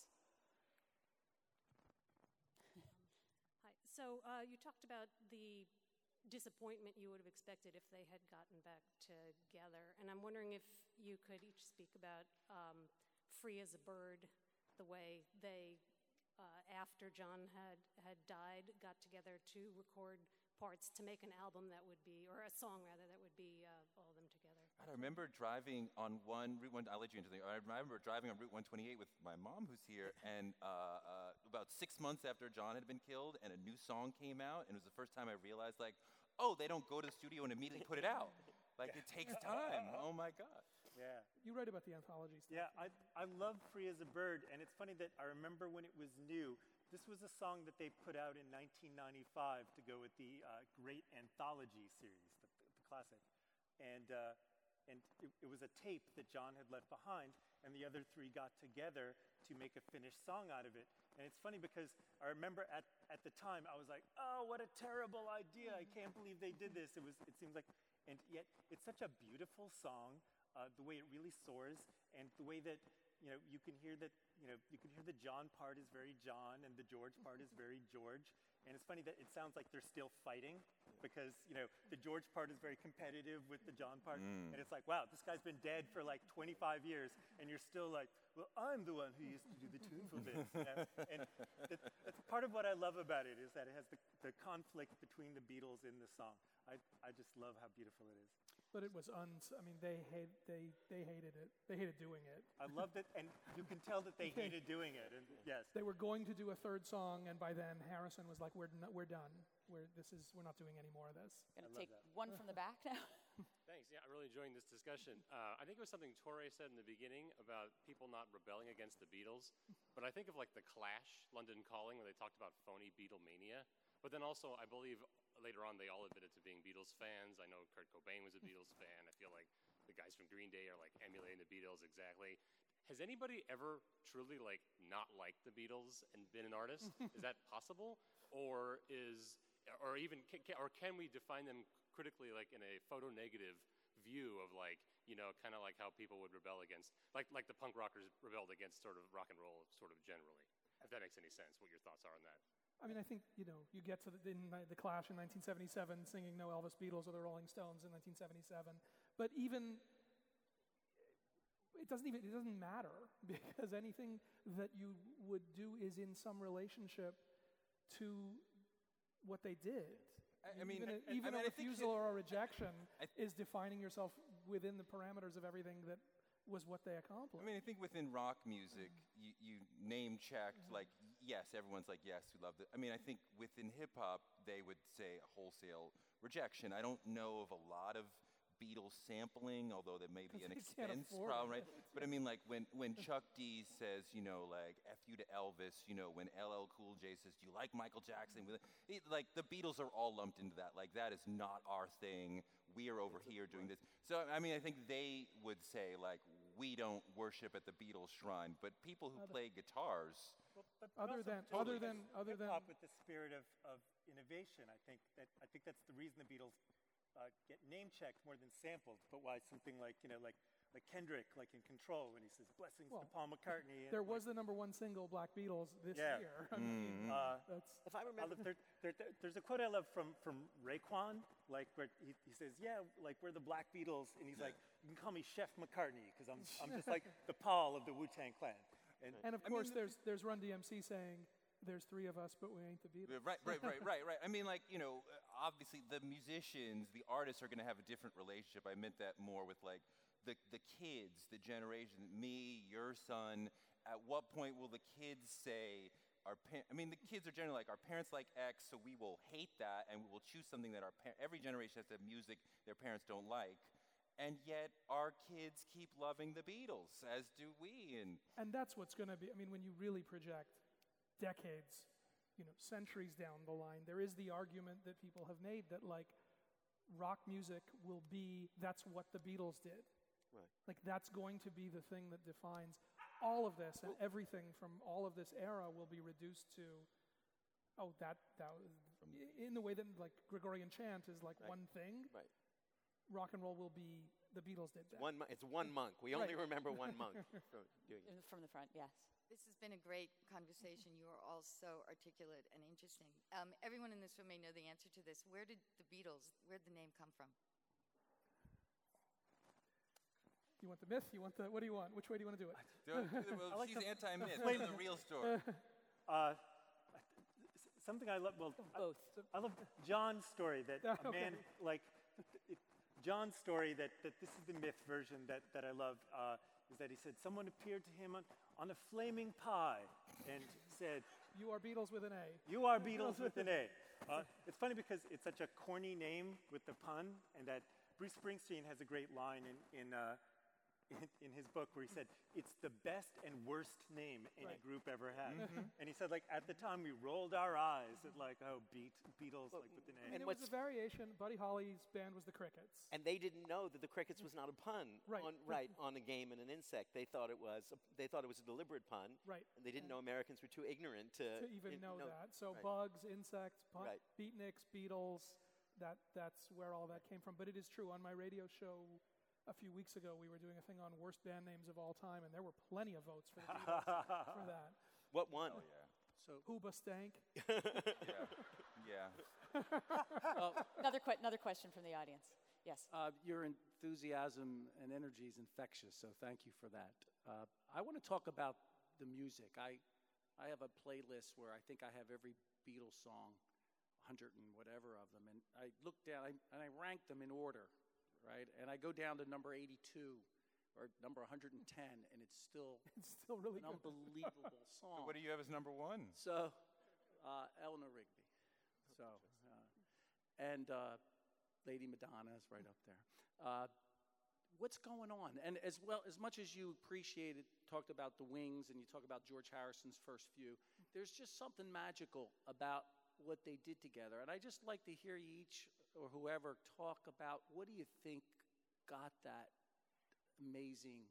Hi. So uh, you talked about the disappointment you would have expected if they had gotten back together, and I'm wondering if you could each speak about um, "Free as a Bird," the way they, uh, after John had had died, got together to record parts to make an album that would be, or a song rather, that would be uh, all of them together. God, I remember driving on one Route One. I'll let you into the. I remember driving on Route one twenty-eight with my mom, who's here, and uh, uh, about six months after John had been killed, and a new song came out, and it was the first time I realized, like, oh, they don't go to the studio and immediately put it out. Like, it takes time. Oh my God. Yeah. You write about the anthology stuff. Yeah, I, I love Free as a Bird, and it's funny that I remember when it was new, this was a song that they put out in nineteen ninety-five to go with the uh, Great Anthology series, the, the classic. And, uh, and it, it was a tape that John had left behind, and the other three got together to make a finished song out of it. And it's funny because I remember at, at the time, I was like, oh, what a terrible idea. I can't believe they did this. It was, it seems like, and yet it's such a beautiful song, uh, the way it really soars, and the way that, you know, you can hear that, you know, you can hear the John part is very John, and the George part is very George. And it's funny that it sounds like they're still fighting because, you know, the George part is very competitive with the John part. Mm. And it's like, wow, this guy's been dead for like twenty-five years, and you're still like, well, I'm the one who used to do the tuneful bits. You know? And that, that's part of what I love about it is that it has the, the conflict between the Beatles in the song. I, I just love how beautiful it is. But it was uns. I mean, they hate they they hated it. They hated doing it. I loved it, and you can tell that they hated doing it. And yes, They were going to do a third song, and by then Harrison was like, "We're n- we're done. We're this is we're not doing any more of this." Going I to love take that. one from the back now. Thanks. Yeah, I'm really enjoying this discussion. Uh, I think it was something Torre said in the beginning about people not rebelling against the Beatles. But I think of like the Clash, London Calling, where they talked about phony Beatlemania. But then also, I believe later on they all admitted to being Beatles fans. I know Kurt Cobain was a Beatles fan. I feel like the guys from Green Day are like emulating the Beatles exactly. Has anybody ever truly like not liked the Beatles and been an artist? Is that possible, or is, or even, can, or can we define them critically like in a photo-negative view of like, you know, kind of like how people would rebel against, like like the punk rockers rebelled against sort of rock and roll, sort of generally? If that makes any sense, what your thoughts are on that? I mean, I think, you know, you get to the, in the Clash in nineteen seventy-seven singing No Elvis Beatles or the Rolling Stones in nineteen seventy-seven. But even, it doesn't even, it doesn't matter because anything that you would do is in some relationship to what they did. I, I mean, even a, I, even I mean, a I think refusal it- or a rejection I- is defining yourself within the parameters of everything that was what they accomplished. I mean, I think within rock music, you, you name checked, like, yes, everyone's like, yes, we love it. I mean, I think within hip hop, they would say a wholesale rejection. I don't know of a lot of Beatles sampling, although there may be an They can't expense afford problem, right? it. But I mean, like, when, when Chuck D says, you know, like, F you to Elvis, you know, when L L Cool J says, do you like Michael Jackson? It, like, the Beatles are all lumped into that. Like, that is not our thing. We are over here doing this. So, I mean, I think they would say, like, we don't worship at the Beatles shrine, but people who Other- play guitars, Well, but Other also than- totally other than- other than- hip-hop with the spirit of, of innovation. I think that I think that's the reason the Beatles uh, get name checked more than sampled. But why something like you know like like Kendrick, like in Control, when he says blessings Well, to Paul McCartney. And there was like, the number one single, Black Beatles, this Yeah. year. I mean, uh, that's, If I I remember, love, there, there, there- there's a quote I love from from Raekwon, like where he, he says, "Yeah, like we're the Black Beatles," and he's like, "You can call me Chef McCartney because I'm I'm just like the Paul of the Wu-Tang Clan." And and of I mean, course, the- there's there's Run D M C saying, "There's three of us, but we ain't the Beatles." right, right, right, right, right. I mean, like, you know, uh, obviously the musicians, the artists are going to have a different relationship. I meant that more with like the the kids, the generation, me, your son. At what point will the kids say, our pa- I mean, the kids are generally like, our parents like X, so we will hate that, and we will choose something that our par- every generation has to have music their parents don't like. And yet, our kids keep loving the Beatles, as do we. And And that's what's going to be, I mean, when you really project decades, you know, centuries down the line, there is the argument that people have made that, like, rock music will be, that's what the Beatles did. Right. Like, that's going to be the thing that defines all of this, and everything from all of this era will be reduced to, oh, that, that was, in the way that, like, Gregorian chant is, like, Right. one thing, right. rock and roll will be, the Beatles did that. One, mo- it's one monk. We only Right. remember one monk from doing it. In- From the front, yes. This has been a great conversation. You are all so articulate and interesting. Um, everyone in this room may know the answer to this. Where did the Beatles, where did the name come from? You want the myth? You want the, what do you want? Which way do you want to do it? well, I like she's the- anti-myth. the This is the real story. uh, something I love. Well, I- Both. I love John's story that a Okay. man like it, John's story that, that this is the myth version that, that I love uh, is that he said someone appeared to him on, on a flaming pie and said, You are Beatles with an A. "You are Beatles with an A." Uh, it's funny because it's such a corny name with the pun, and that Bruce Springsteen has a great line in in uh, in, in his book where he said, it's the best and worst name any Right. group ever had. And he said, like, at the time we rolled our eyes at like, oh, Beat, Beatles, Well, like with the I name. mean, And it was what's- a variation. Buddy Holly's band was the Crickets. And they didn't know that the crickets was not a pun Right. on right on a game and an insect. They thought it was a, they thought it was a deliberate pun. Right. And they didn't And- know Americans were too ignorant to, to even in- know that. So right. bugs, insects, pun- Right. beatniks, beetles, that, that's where all that came from. But it is true. On my radio show a few weeks ago, we were doing a thing on worst band names of all time, and there were plenty of votes for the Beatles for that. What one? Oh yeah. So, Hooba Stank. Yeah. Yeah. well, Another, que- another question from the audience. Yes. uh, your enthusiasm and energy is infectious, so thank you for that. Uh, I want to talk about the music. I, I have a playlist where I think I have every Beatles song, a hundred and whatever of them, and I look down I, and I rank them in order, right? And I go down to number eighty-two or number one hundred ten, and it's still It's still really an good. unbelievable So song. what do you have as number one? So, uh, Eleanor Rigby. So, uh, and uh, Lady Madonna is right up there. Uh, what's going on? And as well, as much as you appreciated, talked about the Wings, and you talk about George Harrison's first few, there's just something magical about what they did together. And I just like to hear you each, or whoever, talk about what do you think got that amazing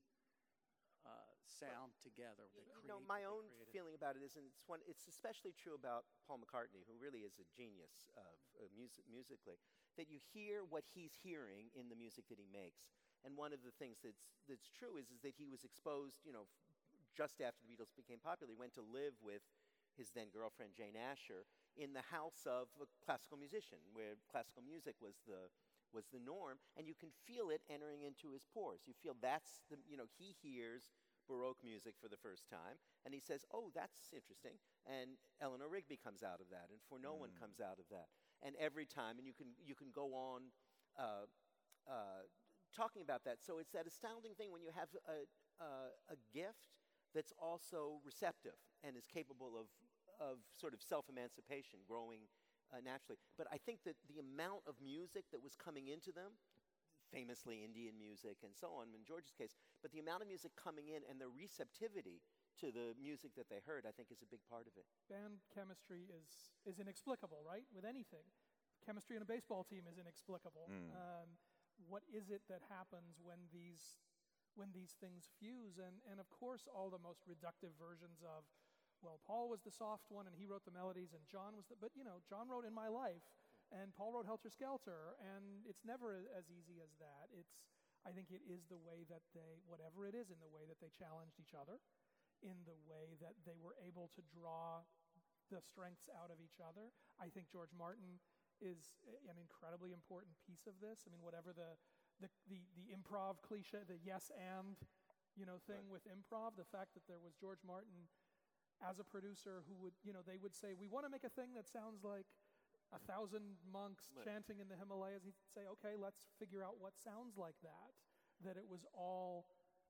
uh, sound together? You, that you know, create- my that they own created? feeling about it is, and it's one. It's especially true about Paul McCartney, who really is a genius of uh, music, musically. That you hear what he's hearing in the music that he makes, and one of the things that's that's true is is that he was exposed, you know, f- just after the Beatles became popular. He went to live with his then girlfriend Jane Asher in the house of a classical musician, where classical music was the was the norm, and you can feel it entering into his pores. You feel that's the, you know, he hears Baroque music for the first time, and he says, oh, that's interesting, and Eleanor Rigby comes out of that, and For No One comes out of that, and every time, and you can, you can go on uh, uh, talking about that. So it's that astounding thing when you have a, a, a gift that's also receptive and is capable of, of sort of self-emancipation, growing Uh, naturally. But I think that the amount of music that was coming into them, famously Indian music and so on in George's case, but the amount of music coming in and the receptivity to the music that they heard, I think is a big part of it. Band chemistry is, is inexplicable, right? With anything. Chemistry in a baseball team is inexplicable. Mm. Um, what is it that happens when these, when these things fuse? And, and of course, all the most reductive versions of, well, Paul was the soft one and he wrote the melodies, and John was the, but you know, John wrote In My Life and Paul wrote Helter Skelter, and it's never a- as easy as that. It's, I think it is the way that they, whatever it is, in the way that they challenged each other, in the way that they were able to draw the strengths out of each other. I think George Martin is a- an incredibly important piece of this. I mean, whatever the, the, the, the improv cliche, the yes and, you know, thing with improv, the fact that there was George Martin as a producer who would, you know, they would say, we want to make a thing that sounds like a thousand monks Right. chanting in the Himalayas. He'd say, okay, let's figure out what sounds like that. That it was all,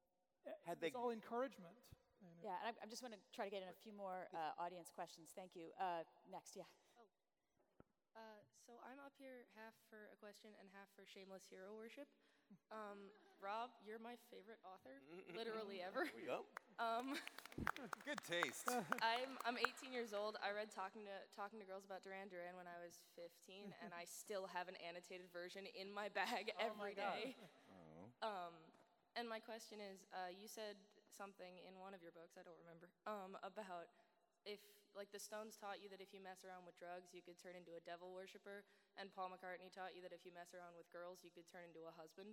Had it was they- all encouragement. And it- Yeah, and I, I just want to try to get in a few more uh, audience questions. Thank you. Uh, next, yeah. Uh, so I'm up here half for a question and half for shameless hero worship. Um, Rob, you're my favorite author, literally ever. Here we go. Um, Good taste. I'm I'm eighteen years old. I read Talking to Talking to Girls About Duran Duran when I was fifteen, and I still have an annotated version in my bag Oh my every God. day. Oh. Um, and my question is, uh, you said something in one of your books, I don't remember, um, about if, like, the Stones taught you that if you mess around with drugs, you could turn into a devil worshiper, and Paul McCartney taught you that if you mess around with girls, you could turn into a husband.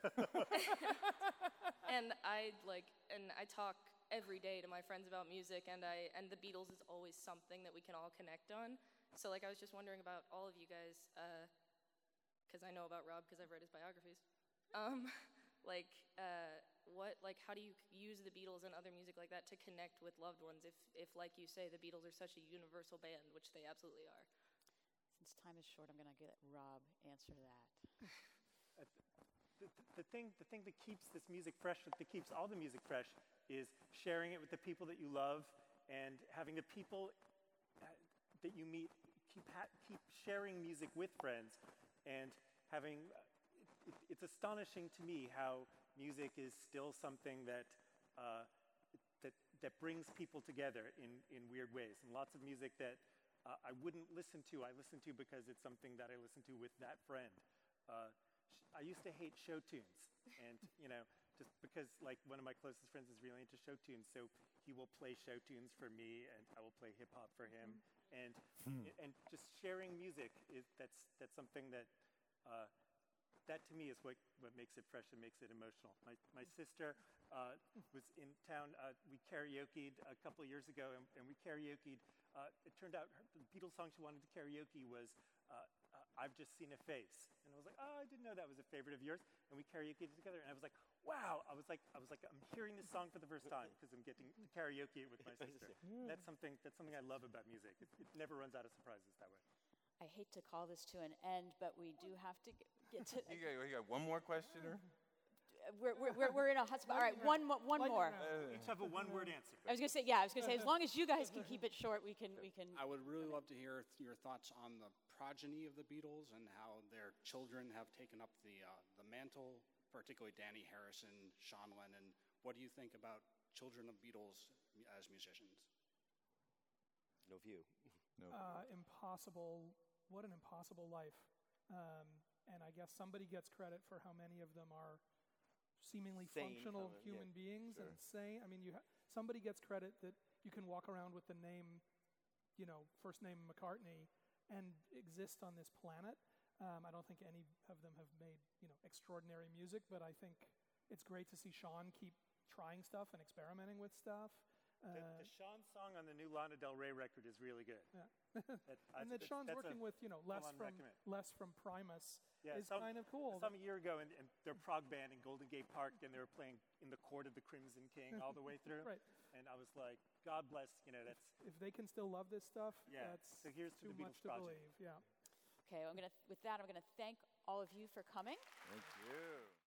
And I, like, and I talk every day to my friends about music, and I, and the Beatles is always something that we can all connect on. So, like, I was just wondering about all of you guys, because I know about Rob because I've read his biographies. Um, like, uh, what, like, how do you use the Beatles and other music like that to connect with loved ones if, if, like you say, the Beatles are such a universal band, which they absolutely are? Since time is short, I'm going to let Rob answer that. Uh, the, the, thing, the thing that keeps this music fresh, that keeps all the music fresh, is sharing it with the people that you love, and having the people uh, that you meet keep, ha- keep sharing music with friends, and having, uh, it, it's astonishing to me how music is still something that, uh, that, that brings people together in, in weird ways. And lots of music that uh, I wouldn't listen to, I listen to because it's something that I listen to with that friend. Uh, I used to hate show tunes, and you know, just because like one of my closest friends is really into show tunes, so he will play show tunes for me, and I will play hip hop for him, and and just sharing music is that's that's something that uh, that to me is what what makes it fresh and makes it emotional. My my sister uh, was in town. Uh, we karaoke'd a couple of years ago, and, and we karaoke'd. Uh, it turned out her, the Beatles song she wanted to karaoke was uh, uh, "I've Just Seen a Face," and I was like, "Oh, I didn't know that was a favorite of yours." And we karaoke'd together, and I was like, "Wow!" I was like, "I was like, I'm hearing this song for the first time because I'm getting to karaoke it with my sister." That's something. That's something I love about music. It, it never runs out of surprises that way. I hate to call this to an end, but we do have to get, get to. You got, you got one more question, or? We're, we're, we're, we're in a hot spot. All right, one, mo- one more. Each have a one-word answer. I was going to say, yeah, I was going to say, as long as you guys can keep it short, we can, we can. I would really love to hear th- your thoughts on the progeny of the Beatles and how their children have taken up the uh, the mantle, particularly Danny Harrison, Sean Lennon. What do you think about children of Beatles as musicians? No view. No. Uh, impossible. What an impossible life. Um, and I guess somebody gets credit for how many of them are seemingly Sane, functional uh, human yeah, beings sure. and sane. I mean, you ha- somebody gets credit that you can walk around with the name, you know, first name McCartney and exist on this planet. Um, I don't think any of them have made, you know, extraordinary music, but I think it's great to see Sean keep trying stuff and experimenting with stuff. Uh, The, the Sean song on the new Lana Del Rey record is really good. Yeah. That- I- and that that's- Sean's that's working a with, you know, Les full-on from recommend. Les from Primus Yeah, is some- kind of cool. Some a year ago, and, and their prog band in Golden Gate Park, and they were playing in the court of the Crimson King all the way through. Right. And I was like, God bless, you know, that's If they can still love this stuff, Yeah, that's so here's to too the much Beatles to progeny. believe. Yeah. Okay, I'm gonna. With that, I'm going to thank all of you for coming. Thank you.